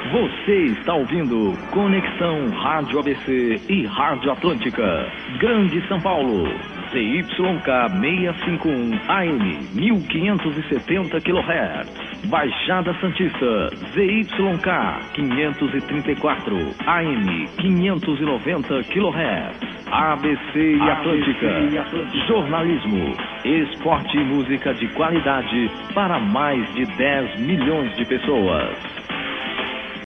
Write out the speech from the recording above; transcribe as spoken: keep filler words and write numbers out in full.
Você está ouvindo Conexão Rádio A B C e Rádio Atlântica. Grande São Paulo. Z Y K seiscentos e cinquenta e um A M, mil quinhentos e setenta quilohertz. Baixada Santista, Z Y K quinhentos e trinta e quatro A M, quinhentos e noventa quilohertz. A B C e Atlântica. Jornalismo, esporte e música de qualidade para mais de dez milhões de pessoas.